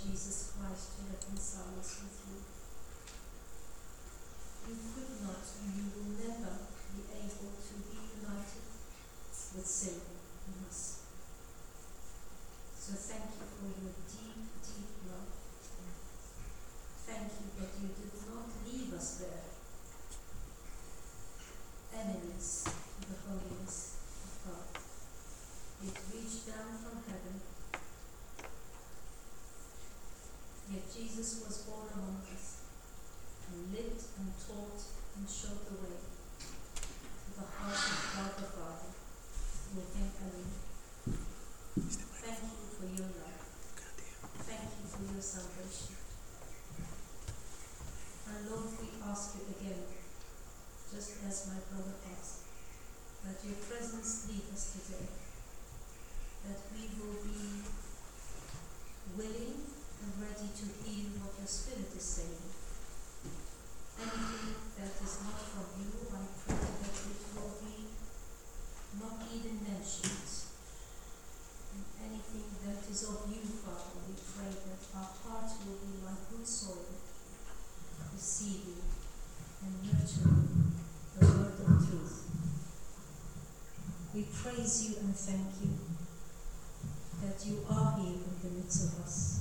Jesus Christ to reconcile us with you. You could not and you will never be able to be united with sin in us. So thank you for your deep, deep love. Thank you that you did not leave us there, enemies of the holiness of God. It reached down from heaven. Yet Jesus was born among us, and lived and taught and showed the way to the heart of God the Father within Elohim. Thank you for your love. Thank you for your salvation. And Lord, we ask you again, just as my brother asked, that your presence lead us today, that we will be willing and ready to hear what your Spirit is saying. Anything that is not from you, I pray that it will be not even mentioned. And anything that is of you, Father, we pray that our hearts will be like good soil, receiving and nurturing the word of truth. We praise you and thank you that you are here in the midst of us.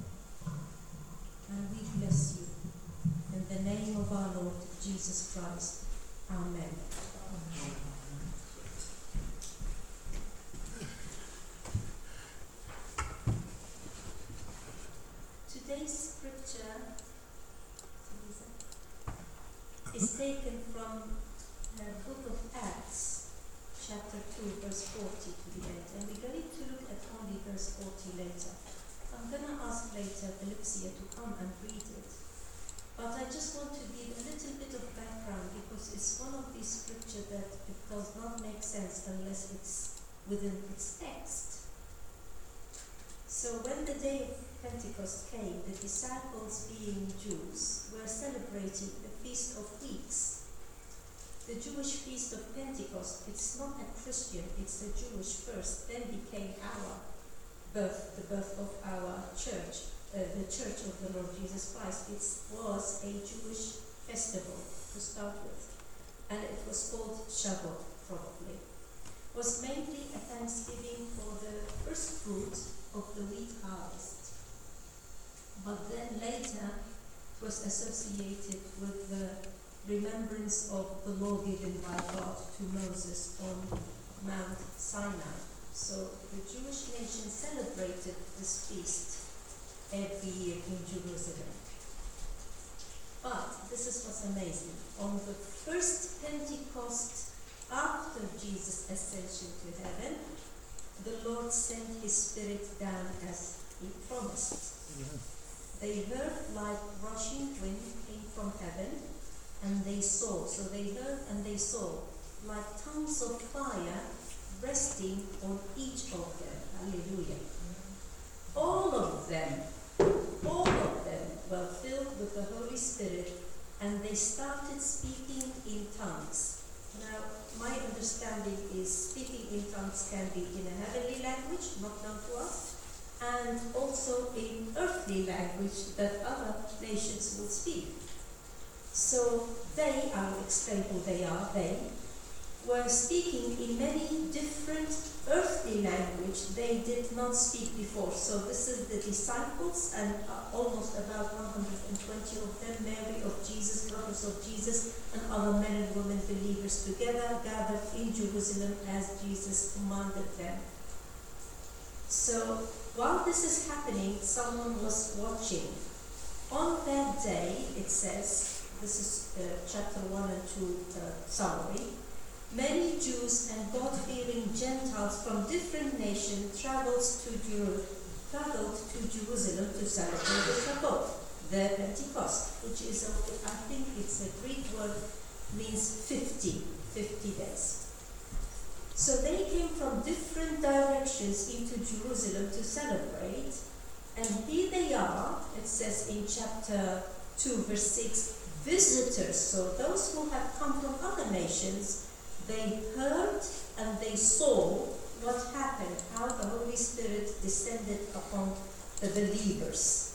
And we bless you in the name of our Lord Jesus Christ. Amen. Today's scripture is taken from the book of Acts, chapter 2, verse 40 to the end. And we're going to look at only verse 40 later. I'm going to ask later Felixia to come and read it. But I just want to give a little bit of background because it's one of these scriptures that it does not make sense unless it's within its text. So when the day of Pentecost came, the disciples, being Jews, were celebrating the Feast of Weeks. The Jewish Feast of Pentecost, it's not a Christian, it's a Jewish first, then became our birth, the birth of our church, the church of the Lord Jesus Christ. It was a Jewish festival to start with, and it was called Shavuot, probably. It was mainly a thanksgiving for the first fruit of the wheat harvest. But then later it was associated with the remembrance of the law given by God to Moses on Mount Sinai. So the Jewish nation celebrated this feast every year in Jerusalem. But this is what's amazing. On the first Pentecost after Jesus' ascension to heaven, the Lord sent his Spirit down as he promised. They heard like rushing wind came from heaven, and they saw. So they heard and they saw like tongues of fire resting on each of them. Hallelujah. All of them were filled with the Holy Spirit, and they started speaking in tongues. Now, my understanding is speaking in tongues can be in a heavenly language, not known to us, and also in earthly language that other nations will speak. So they, I will explain who they are, they were speaking in many different earthly language they did not speak before. So this is the disciples and almost about 120 of them, Mary of Jesus, brothers of Jesus, and other men and women believers together, gathered in Jerusalem as Jesus commanded them. So while this is happening, someone was watching. On that day, it says, this is chapter 1 and 2 summary, many Jews and God-fearing Gentiles from different nations traveled to Jerusalem to celebrate the Shavuot, the Pentecost, which is, I think it's a Greek word, means 50 days. So they came from different directions into Jerusalem to celebrate, and here they are, it says in chapter 2, verse 6, visitors, so those who have come from other nations. They heard and they saw what happened, how the Holy Spirit descended upon the believers.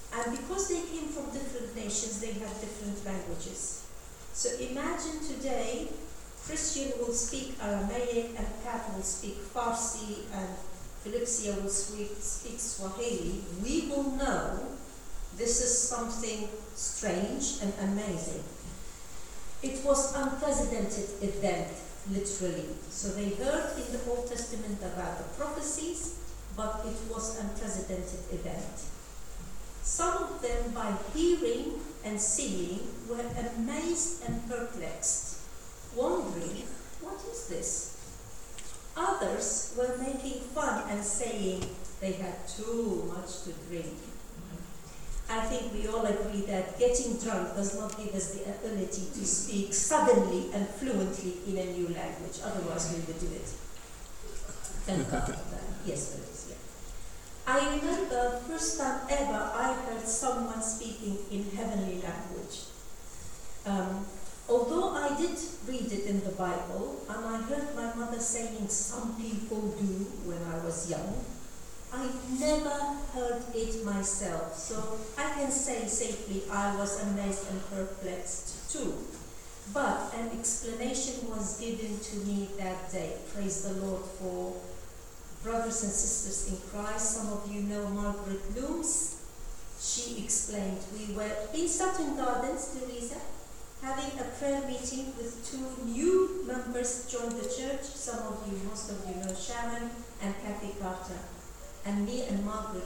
And because they came from different nations, they had different languages. So imagine today, Christian will speak Aramaic, and Pat will speak Farsi, and Philipsia will speak Swahili. We will know this is something strange and amazing. It was an unprecedented event, literally. So they heard in the Old Testament about the prophecies, but it was an unprecedented event. Some of them, by hearing and seeing, were amazed and perplexed, wondering, what is this? Others were making fun and saying they had too much to drink. I think we all agree that getting drunk does not give us the ability to speak suddenly and fluently in a new language. Otherwise, we would do it. Thank God for that. Yes, there is. Yeah. I remember first time ever I heard someone speaking in heavenly language. Although I did read it in the Bible, and I heard my mother saying some people do when I was young, I never heard it myself, so I can say safely I was amazed and perplexed too. But an explanation was given to me that day. Praise the Lord for brothers and sisters in Christ. Some of you know Margaret Looms. She explained, we were in Sutton Gardens, Teresa, having a prayer meeting with 2 new members joined the church. Some of you, most of you know Sharon and Kathy Carter. And me and Margaret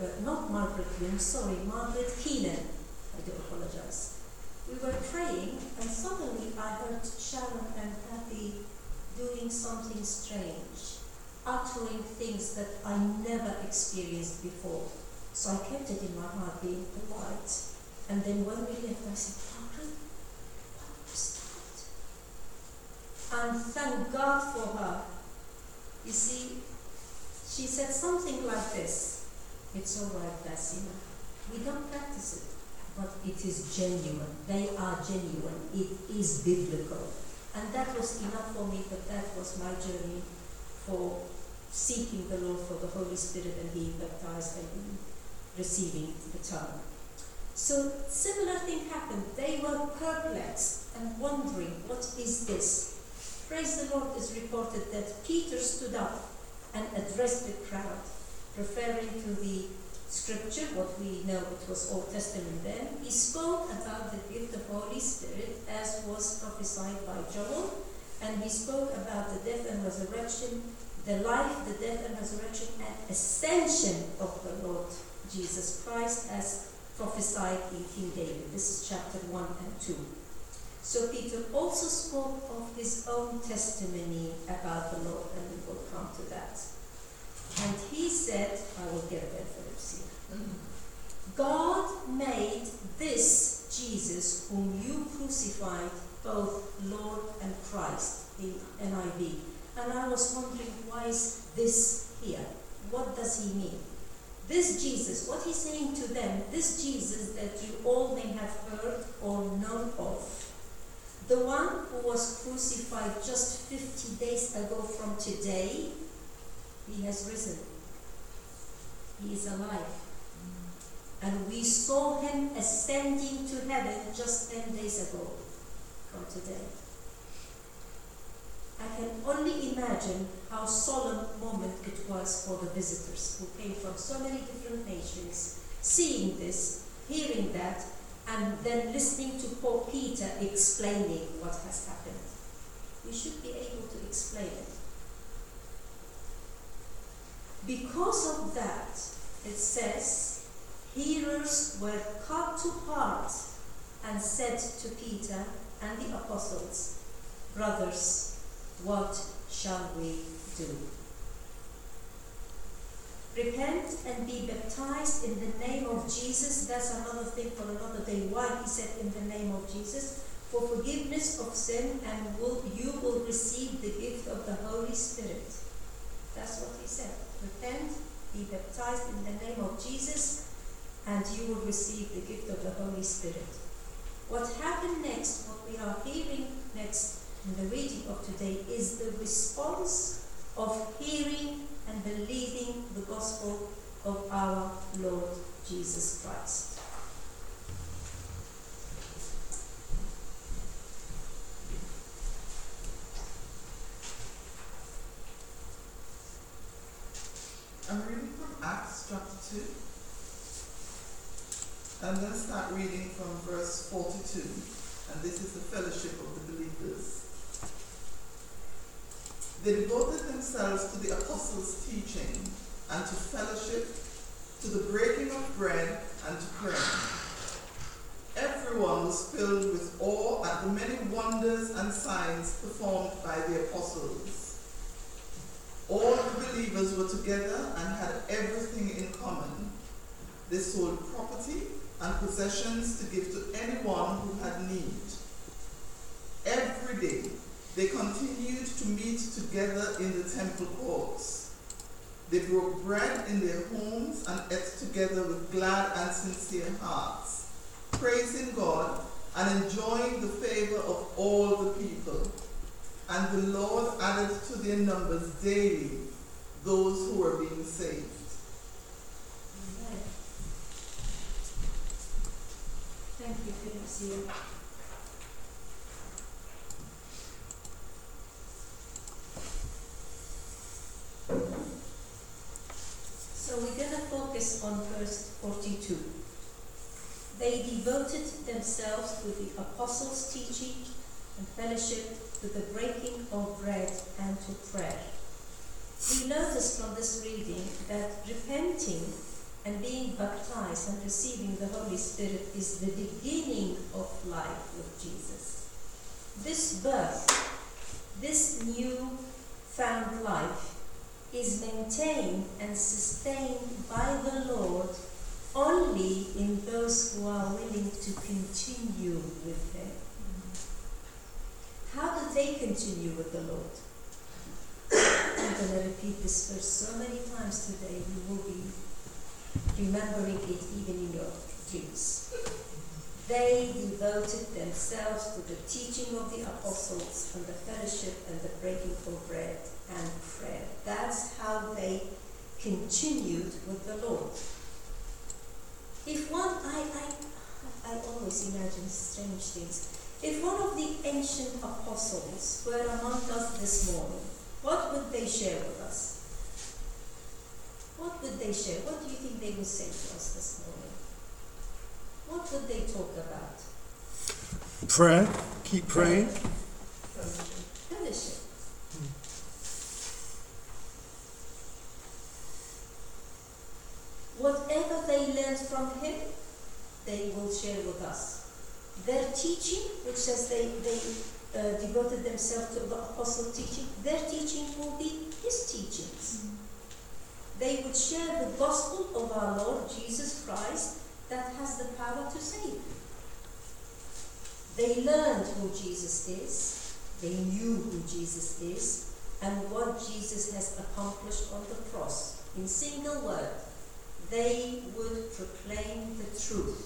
Keenan. I do apologize. We were praying, and suddenly I heard Sharon and Kathy doing something strange, uttering things that I never experienced before. So I kept it in my heart, being polite. And then when we left, I said, Margaret, what was that? And thank God for her. You see, she said something like this. It's all right, Basima. We don't practice it, but it is genuine. They are genuine. It is biblical. And that was enough for me, but that was my journey for seeking the Lord for the Holy Spirit and being baptized and receiving the tongue. So similar thing happened. They were perplexed and wondering, what is this? Praise the Lord is reported that Peter stood up and addressed the crowd, referring to the scripture, what we know it was Old Testament then. He spoke about the gift of Holy Spirit as was prophesied by Joel, and he spoke about the death and resurrection, the life, the death and resurrection and ascension of the Lord Jesus Christ as prophesied in King David. This is chapter 1 and 2. So Peter also spoke of his own testimony about the Lord, and we will come to that. And he said, I will get there, Phillips here. God made this Jesus whom you crucified both Lord and Christ, in NIV. And I was wondering, why is this here? What does he mean? This Jesus, what he's saying to them, this Jesus that you all may have heard or known of, the one who was crucified just 50 days ago from today, he has risen. He is alive. And we saw him ascending to heaven just 10 days ago from today. I can only imagine how solemn moment it was for the visitors who came from so many different nations, seeing this, hearing that, and then listening to Paul Peter explaining what has happened. We should be able to explain it. Because of that, it says, hearers were cut to heart and said to Peter and the apostles, brothers, what shall we do? Repent and be baptized in the name of Jesus. That's another thing for another day. Why he said in the name of Jesus? For forgiveness of sin, and you will receive the gift of the Holy Spirit. That's what he said. Repent, be baptized in the name of Jesus, and you will receive the gift of the Holy Spirit. What happened next, what we are hearing next in the reading of today, is the response of hearing and believing the gospel of our Lord Jesus Christ. I'm going to start reading from verse 42, and this is the fellowship of the believers. They devoted themselves to the apostles' teaching and to fellowship, to the breaking of bread and to prayer. Everyone was filled with awe at the many wonders and signs performed by the apostles. All the believers were together and had everything in common. They sold property and possessions to give to anyone who had need. Every day they continued to meet together in the temple courts. They broke bread in their homes and ate together with glad and sincere hearts, praising God and enjoying the favor of all the people. And the Lord added to their numbers daily those who were being saved. Amen. Thank you, Felicia. So we're going to focus on verse 42. They devoted themselves to the apostles' teaching and fellowship, to the breaking of bread and to prayer. We notice from this reading that repenting and being baptized and receiving the Holy Spirit is the beginning of life with Jesus. This birth, this new found life, is maintained and sustained by the Lord only in those who are willing to continue with Him. How do they continue with the Lord? I'm going to repeat this verse so many times today, you will be remembering it even in your dreams. They devoted themselves to the teaching of the apostles and the fellowship and the breaking of bread and prayer. That's how they continued with the Lord. If one, I always imagine strange things. If one of the ancient apostles were among us this morning, what would they share with us? What would they share? What do you think they would say to us this morning? What would they talk about? Prayer. Keep praying. Fellowship. Whatever they learned from Him, they will share with us. Their teaching, which says they devoted themselves to the apostle teaching, their teaching will be His teachings. They would share the gospel of our Lord Jesus Christ that has the power to save. They learned who Jesus is, they knew who Jesus is, and what Jesus has accomplished on the cross. In single word, they would proclaim the truth.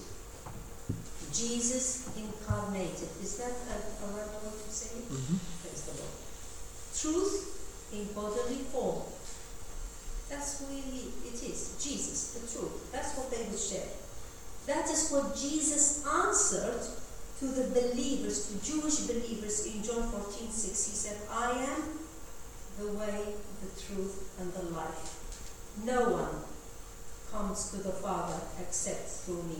Jesus incarnated. Is that a right way to say it? Mm-hmm. Praise the Lord. Truth in bodily form. That's who it is. Jesus, the truth. That's what they would share. That is what Jesus answered to the believers, to Jewish believers in John 14:6. He said, I am the way, the truth, and the life. No one comes to the Father except through me.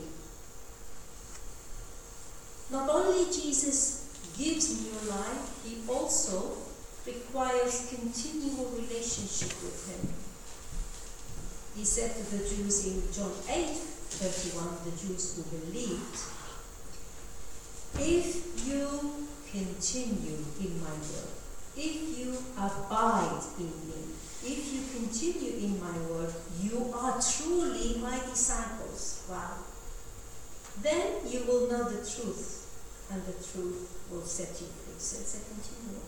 Not only Jesus gives new life, He also requires continual relationship with Him. He said to the Jews in John 8:31, the Jews who believed, if you continue in my word, if you abide in me, if you continue in my word, you are truly my disciples. Wow. Then you will know the truth, and the truth will set you free. So it's a continual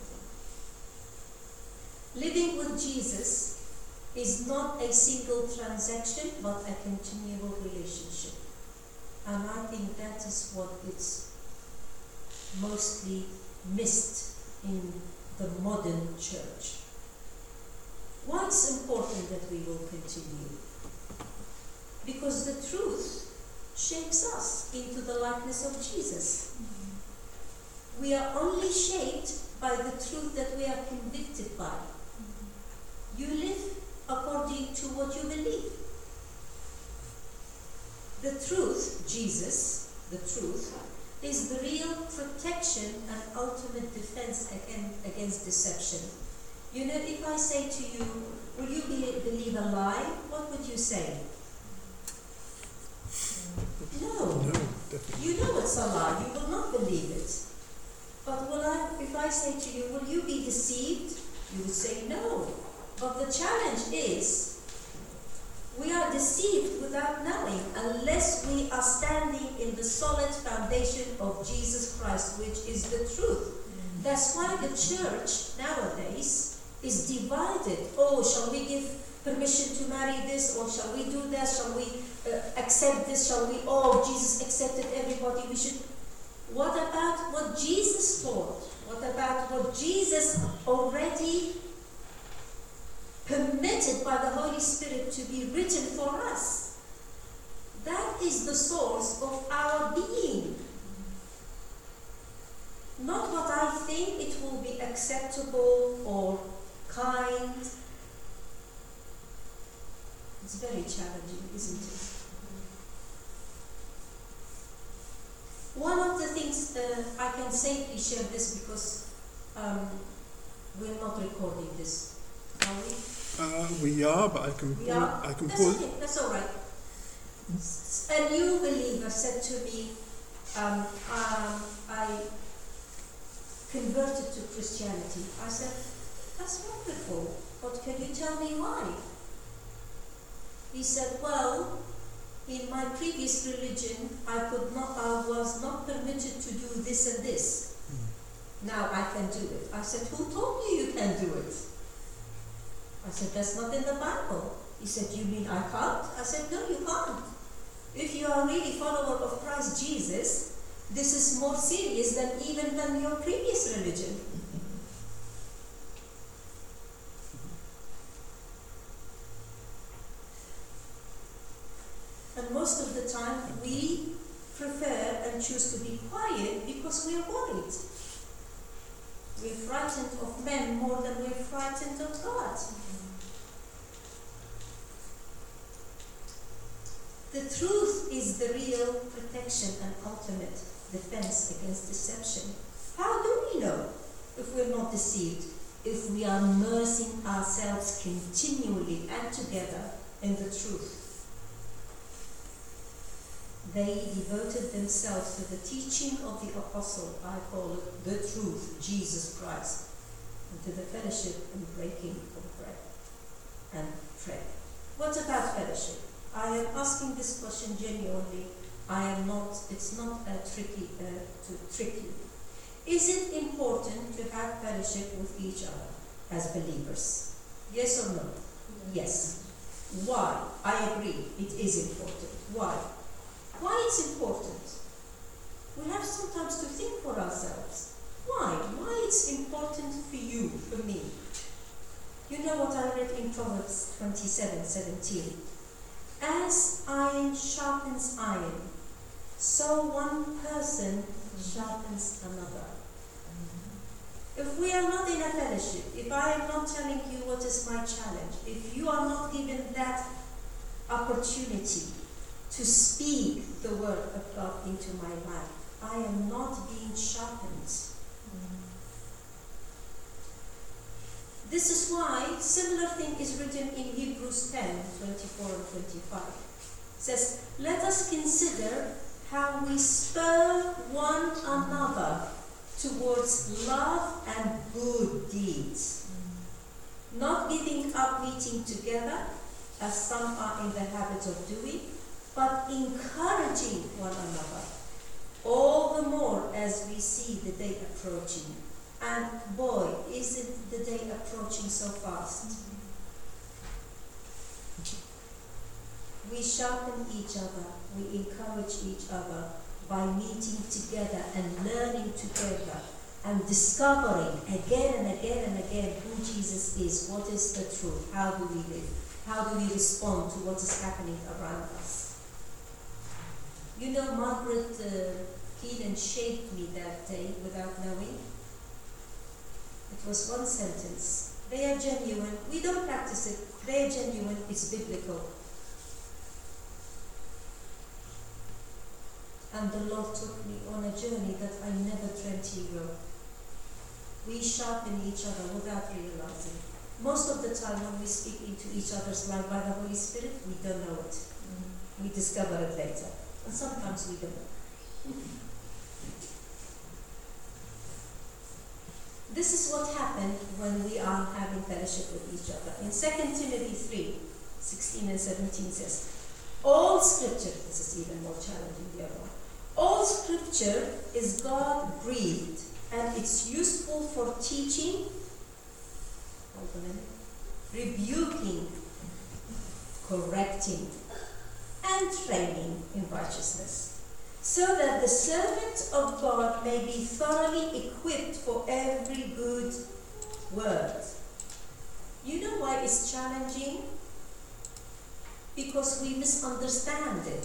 thing. Living with Jesus is not a single transaction, but a continual relationship. And I think that is what is mostly missed in the modern church. Why it's important that we will continue? Because the truth shapes us into the likeness of Jesus. Mm-hmm. We are only shaped by the truth that we are convicted by. Mm-hmm. You live according to what you believe. The truth, Jesus, the truth, is the real protection and ultimate defense against deception. You know, if I say to you, will you believe a lie? What would you say? No. No, definitely. You know it's a lie. You will not believe it. But if I say to you, will you be deceived? You would say no. But the challenge is, we are deceived without knowing unless we are standing in the solid foundation of Jesus Christ, which is the truth. That's why the church nowadays is divided. Oh, shall we give permission to marry this, or shall we do that? Shall we accept this? Shall we? Oh, Jesus accepted everybody. We should. What about what Jesus taught? What about what Jesus already permitted by the Holy Spirit to be written for us? That is the source of our being. Not what I think it will be acceptable or kind. It's very challenging, isn't it? One of the things I can safely share this because we're not recording this, are we? We are, but I can We are? I can That's pause. okay, that's all right. A new believer said to me, I converted to Christianity. I said, that's wonderful, but can you tell me why? He said, well, in my previous religion, I was not permitted to do this and this. Now I can do it. I said, who told you you can do it? I said, that's not in the Bible. He said, you mean I can't? I said, no, you can't. If you are really follower of Christ Jesus, this is more serious than your previous religion. And most of the time, we prefer and choose to be quiet because we are worried. We're frightened of men more than we're frightened of God. The truth is the real protection and ultimate defense against deception. How do we know if we're not deceived? If we are immersing ourselves continually and together in the truth. They devoted themselves to the teaching of the apostle, I call it the truth, Jesus Christ, and to the fellowship and breaking of bread and prayer. What about fellowship? I am asking this question genuinely. It's not tricky to trick you. Is it important to have fellowship with each other as believers? Yes or no? Yes. Why? I agree, it is important. Why? Why it's important? We have sometimes to think for ourselves. Why? Why it's important for you, for me? You know what I read in Proverbs 27:17. As iron sharpens iron, so one person sharpens another. If we are not in a fellowship, if I am not telling you what is my challenge, if you are not given that opportunity to speak the word of God into my life, I am not being sharpened. This is why similar thing is written in Hebrews 10:24 and 25. It says, let us consider how we spur one another towards love and good deeds, not giving up meeting together, as some are in the habit of doing, but encouraging one another, all the more as we see the day approaching. And boy, isn't the day approaching so fast. We sharpen each other, we encourage each other by meeting together and learning together and discovering again and again and again who Jesus is, what is the truth, how do we live, how do we respond to what is happening around us. You know, Margaret Keenan shaped me that day without knowing. It was one sentence. They are genuine. We don't practice it. They are genuine. It's biblical. And the Lord took me on a journey that I never dreamt He will. We sharpen each other without realizing. Most of the time when we speak into each other's life by the Holy Spirit, we don't know it. We discover it later. And sometimes we don't. This is what happened when we are having fellowship with each other. In 2 Timothy 3:16 and 17 says, all scripture, this is even more challenging, the other one. All scripture is God-breathed, and it's useful for teaching, hold on a minute, rebuking, correcting, and training in righteousness, so that the servant of God may be thoroughly equipped for every good word. You know why it's challenging? Because we misunderstand it.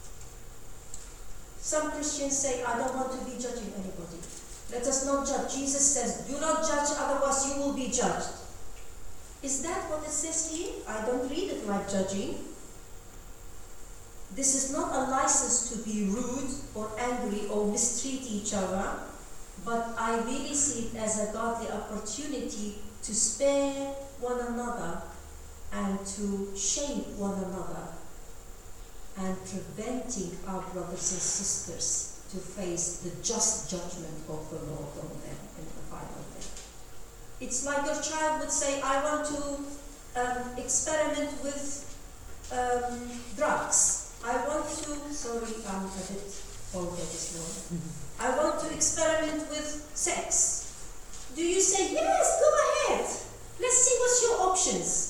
Some Christians say, I don't want to be judging anybody. Let us not judge. Jesus says, do not judge, otherwise you will be judged. Is that what it says here? I don't read it like judging. This is not a license to be rude or angry or mistreat each other, but I really see it as a godly opportunity to spare one another and to shape one another and preventing our brothers and sisters to face the just judgment of the Lord on them in the final day. It's like your child would say, I want to experiment with drugs. I want to, sorry, I'm a bit vulgar this morning. I want to experiment with sex. Do you say, yes, go ahead. Let's see what's your options.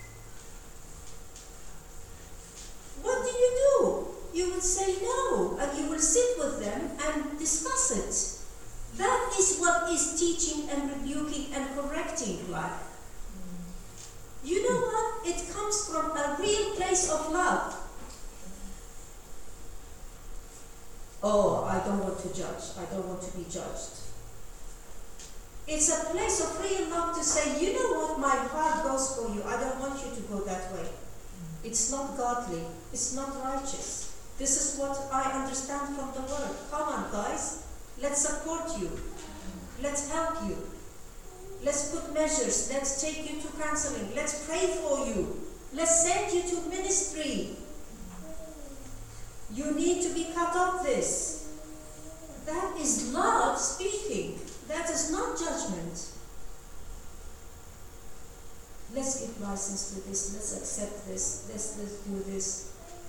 What do? You would say no, and you will sit with them and discuss it. That is what is teaching and rebuking and correcting like. You know what? It comes from a real place of love. Oh, I don't want to judge. I don't want to be judged. It's a place of real love to say, you know what, my heart goes for you. I don't want you to go that way. It's not godly. It's not righteous. This is what I understand from the word. Come on, guys. Let's support you. Let's help you. Let's put measures. Let's take you to counseling. Let's pray for you. Let's send you to ministry. You need to be cut off this. That is love speaking. That is not judgment. Let's give license to this. Let's accept this. Let's do this.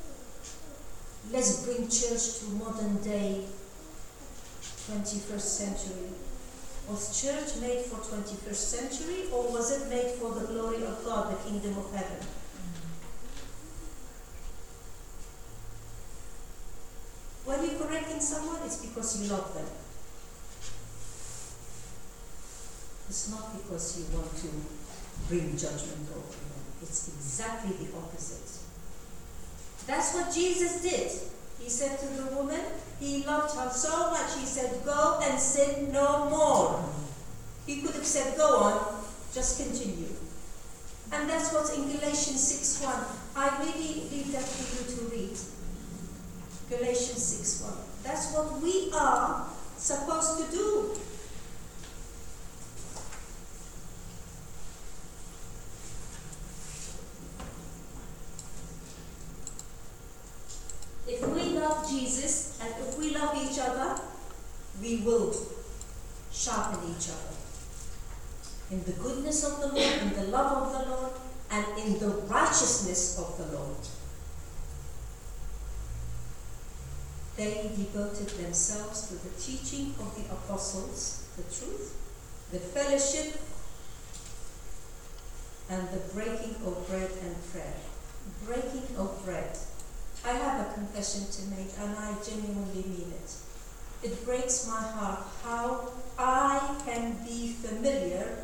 Let's bring church to modern day 21st century. Was church made for 21st century, or was it made for the glory of God, the kingdom of heaven? When you're correcting someone, it's because you love them. It's not because you want to bring judgment over them. It's exactly the opposite. That's what Jesus did. He said to the woman, he loved her so much, he said, go and sin no more. He could have said, go on, just continue. And that's what's in Galatians 6:1. I really leave that for you to read. Galatians 6:1. That's what we are supposed to do. If we love Jesus and if we love each other, we will sharpen each other. In the goodness of the Lord, in the love of the Lord, and in the righteousness of the Lord. They devoted themselves to the teaching of the apostles, the truth, the fellowship, and the breaking of bread and prayer. Breaking of bread. I have a confession to make, and I genuinely mean it. It breaks my heart how I can be familiar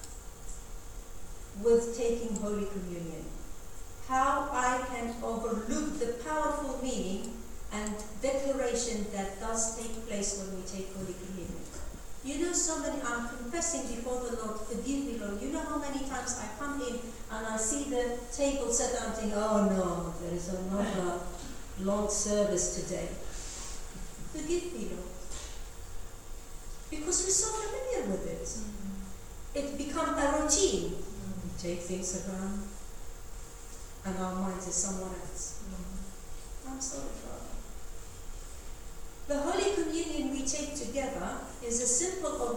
with taking Holy Communion. How I can overlook the powerful meaning and declaration that does take place when we take Holy Communion. You know, I'm confessing before the Lord, forgive me, Lord. You know how many times I come in and I see the table set down and think, oh no, there is another Lord's service today. Forgive me, Lord. Because we're so familiar with it. It becomes a routine. We take things for granted, and our mind is someone else. I'm sorry, Father. The Holy Communion we take together is a symbol of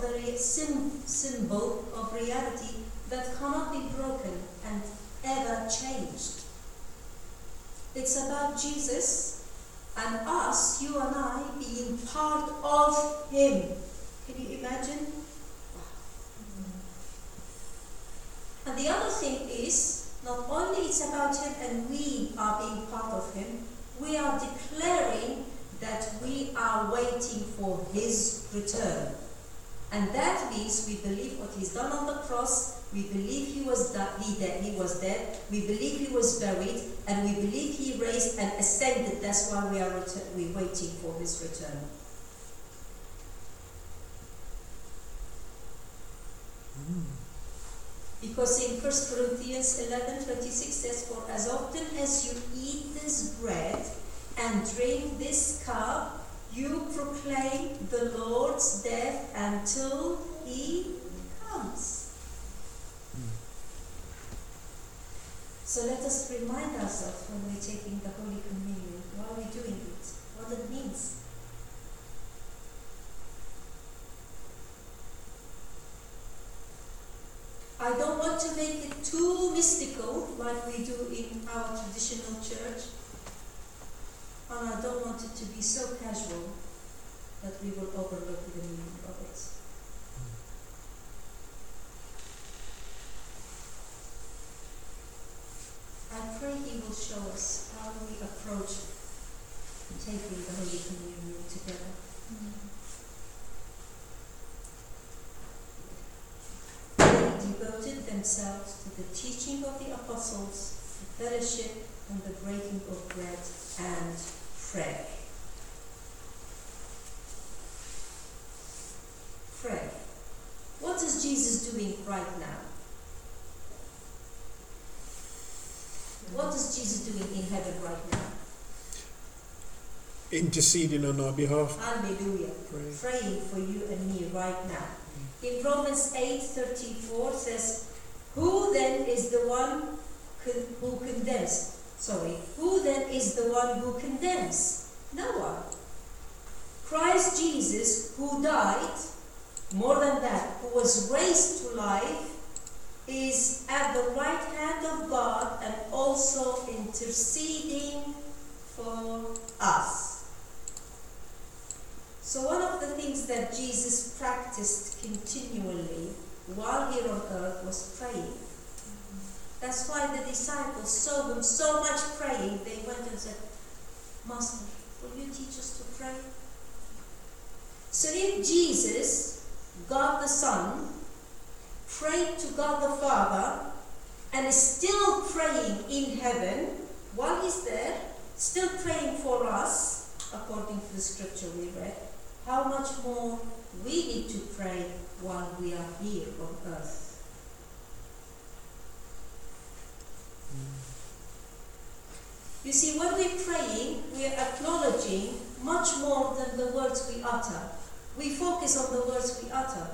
reality that cannot be broken and ever changed. It's about Jesus and us, you and I, being part of Him. Can you imagine? And the other thing is, not only it's about Him and we are being part of Him, we are declaring that we are waiting for His return. And that means we believe what He's done on the cross, we believe He was dead, we believe He was buried, and we believe He raised and ascended. That's why we're waiting for His return. Because in 1 Corinthians 11:26 says, "For as often as you eat this bread and drink this cup, you proclaim the Lord's death until He comes." So let us remind ourselves when we're taking the Holy Communion, why are we doing it, what it means. I don't want to make it too mystical like we do in our traditional church, and I don't want it to be so casual that we will overlook the meaning of it. I pray He will show us how we approach taking the Holy Communion together. They devoted themselves to the teaching of the apostles, the fellowship, and the breaking of bread and prayer. Prayer. What is Jesus doing right now? What is Jesus doing in heaven right now? Interceding on our behalf. Hallelujah. Praying for you and me right now. In Romans 8:34 says, Who then is the one who condemns? Who then is the one who condemns? No one. Christ Jesus, who died, more than that, who was raised to life, is at the right hand of God and also interceding for us. So one of the things that Jesus practiced continually while here on earth was praying. That's why the disciples saw him so much praying, they went and said, Master, will you teach us to pray? So if Jesus, God the Son, prayed to God the Father and is still praying in heaven while He's there, still praying for us, according to the scripture we read, how much more we need to pray while we are here on earth. You see, when we're praying, we are acknowledging much more than the words we utter. We focus on the words we utter.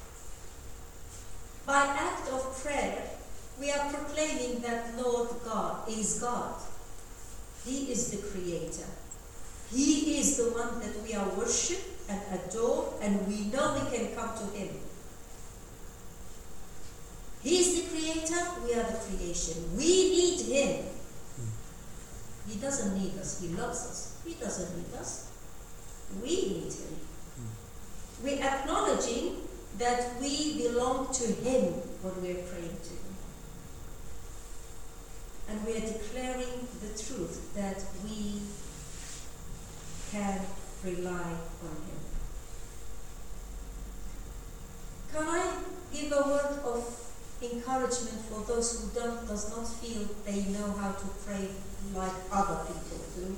By act of prayer, we are proclaiming that Lord God is God. He is the Creator. He is the one that we are worship and adore, and we know we can come to Him. He is the Creator, we are the creation. We need Him. He doesn't need us, He loves us. He doesn't need us. We need Him. We're acknowledging that we belong to Him when we're praying to Him. And we are declaring the truth that we can rely on Him. Can I give a word of encouragement for those who does not feel they know how to pray like other people do?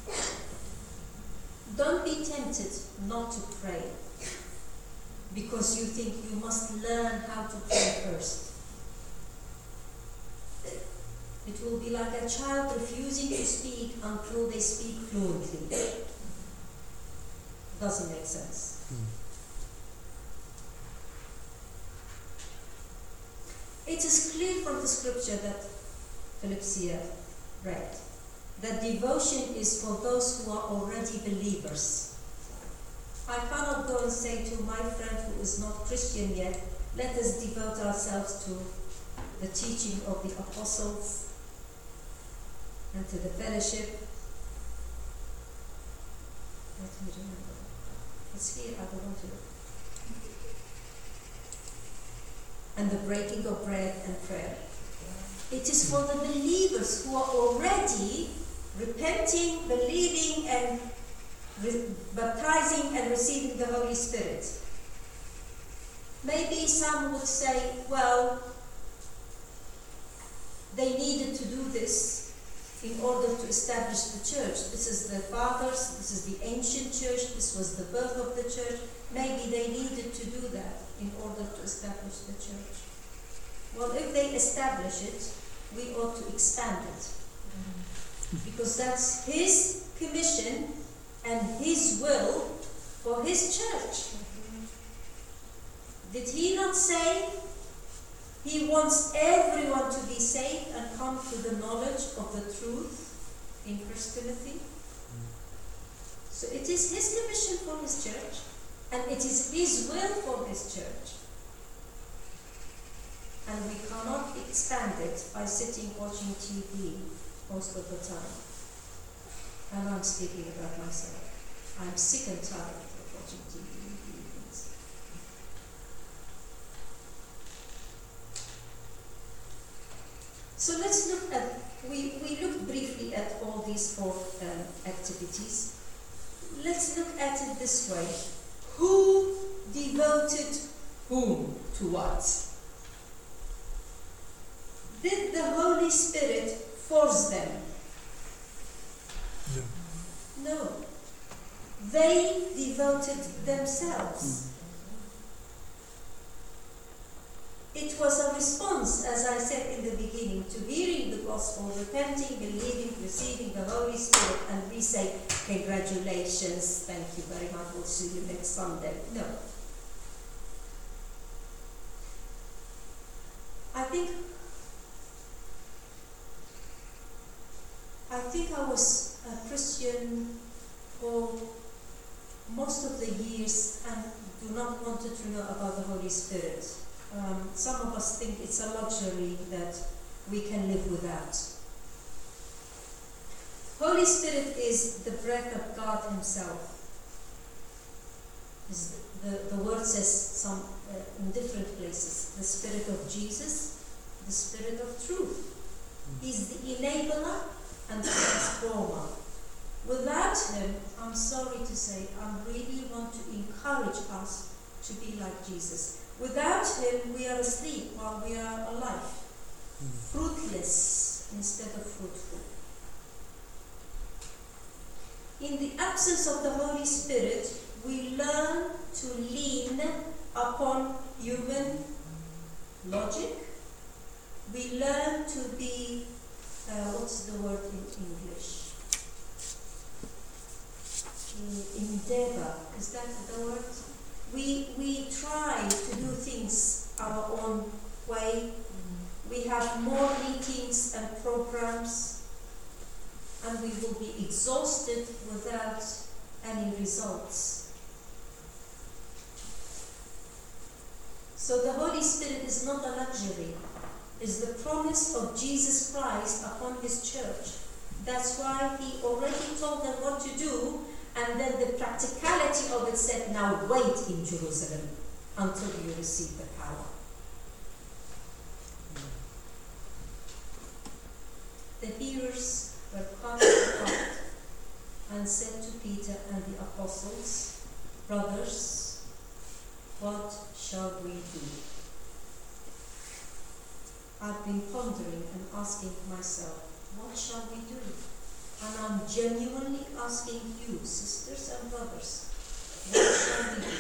Don't be tempted not to pray because you think you must learn how to pray first. It will be like a child refusing to speak until they speak fluently. doesn't make sense. It is clear from the scripture that Philipsia read that devotion is for those who are already believers. I cannot go and say to my friend who is not Christian yet, let us devote ourselves to the teaching of the apostles and to the fellowship. Let me remember. It's here, I don't want to look. And the breaking of bread and prayer. It is for the believers who are already repenting, believing, and baptizing and receiving the Holy Spirit. Maybe some would say, well, they needed to do this in order to establish the church. This is the fathers, this is the ancient church, this was the birth of the church. Maybe they needed to do that in order to establish the church. Well, if they establish it, we ought to expand it. Because that's His commission and His will for His church. Did He not say He wants everyone to be saved and come to the knowledge of the truth in 1 Timothy? So it is His commission for His church, and it is His will for His church. And we cannot expand it by sitting watching TV most of the time. And I'm speaking about myself. I'm sick and tired of watching TV in the evenings. So let's look at, we looked briefly at all these four activities. Let's look at it this way. Who devoted whom to what? Did the Holy Spirit force them? No. They devoted themselves. It was a response, as I said in the beginning, to hearing the gospel, repenting, believing, receiving the Holy Spirit, and we say, congratulations, thank you very much, we'll see you next Sunday. No. I was a Christian for most of the years and do not want to know about the Holy Spirit. Some of us think it's a luxury that we can live without. Holy Spirit is the breath of God Himself. The word says in different places, the Spirit of Jesus, the Spirit of truth. He's the enabler and the transformer. Without Him, I'm sorry to say, I really want to encourage us to be like Jesus. Without Him, we are asleep while we are alive. Fruitless instead of fruitful. In the absence of the Holy Spirit, we learn to lean upon human logic. We learn to be, what's the word in English? Endeavor, is that the word? We try to do things our own way. We have more meetings and programs, and we will be exhausted without any results. So the Holy Spirit is not a luxury. It's the promise of Jesus Christ upon His church. That's why He already told them what to do, and then the practicality of it said, now wait in Jerusalem until you receive the power. The hearers were cut apart and said to Peter and the apostles, brothers, what shall we do? I've been pondering and asking myself, what shall we do? And I'm genuinely asking you, sisters and brothers, what shall we do?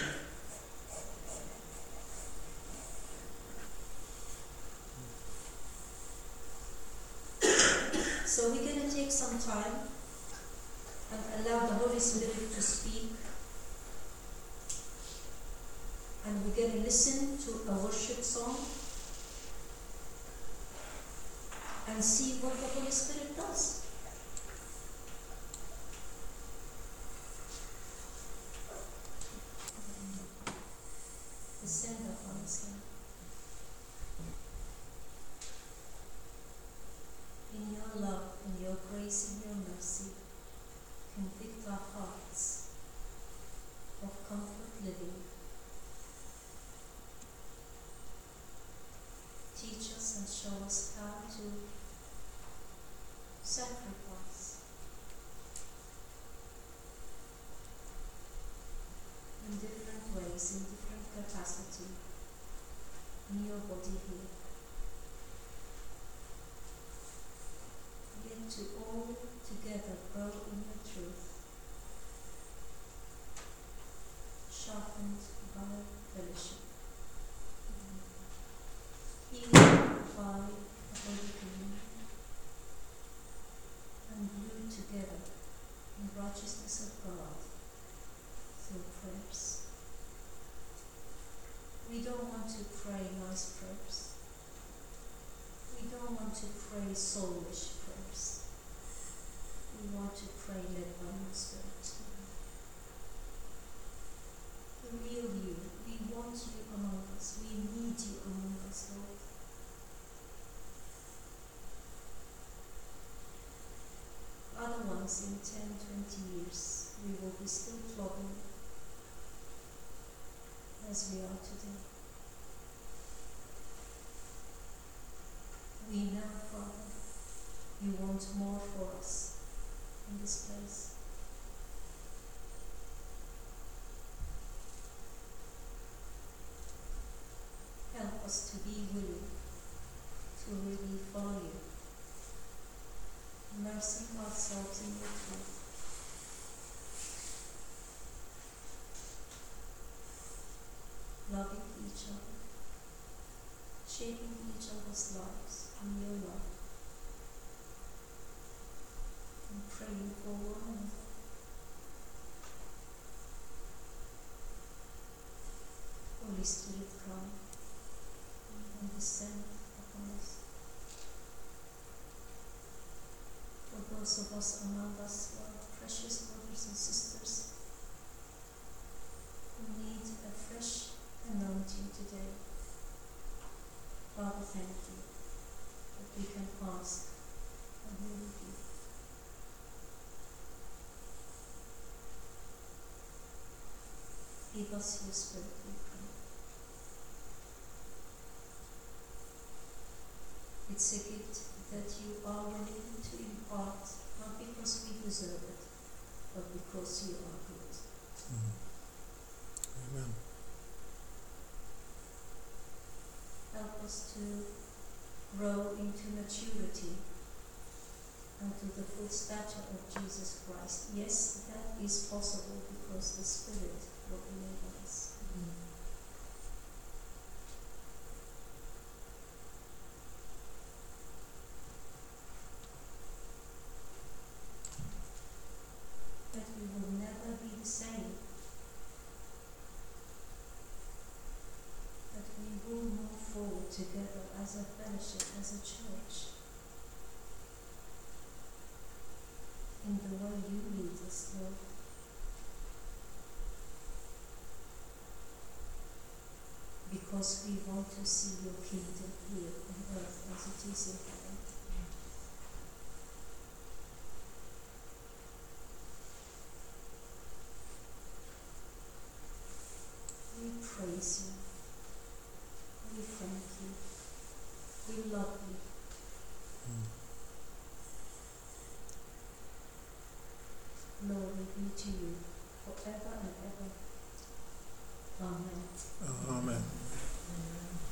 So we're going to take some time and allow the Holy Spirit to speak And we're going to listen to a worship song and see what the Holy Spirit does. Descend upon us, Lord. In your love, in your grace, in your mercy, convict our hearts of comfort living. Teach us and show us how to sacrifice in different ways, in different capacity, in your body here. Yet to all together grow in your truth, sharpened by fellowship, healed by the Holy Communion, and glued together in righteousness of God through prayers. We don't want to pray nice prayers. We don't want to pray soulish prayers. We want to pray led by your Spirit. The real you. We want you among us. We need you among us, Lord. Otherwise, in 10, 20 years, we will be still plodding as we are today. We know, Father, you want more for us in this place. Help us to be willing to really follow you, immersing ourselves in your truth. Loving each other, shaping each other's lives in your love, and praying for one another. Holy Spirit, come and descend upon us. For those of us among us who are precious brothers and sisters who need a fresh anointing today, Father, thank you that we can ask and we will give. Give us your Spirit, we pray. It's a gift that you are willing to impart, not because we deserve it, but because you are good. Amen. Help us to grow into maturity and to the full stature of Jesus Christ. Yes, that is possible because the Spirit will enable us. But we will never be the same. That we will move forward together as a fellowship, as a church, in the way you lead us, Lord. Because we want to see your kingdom here on earth as it is in heaven.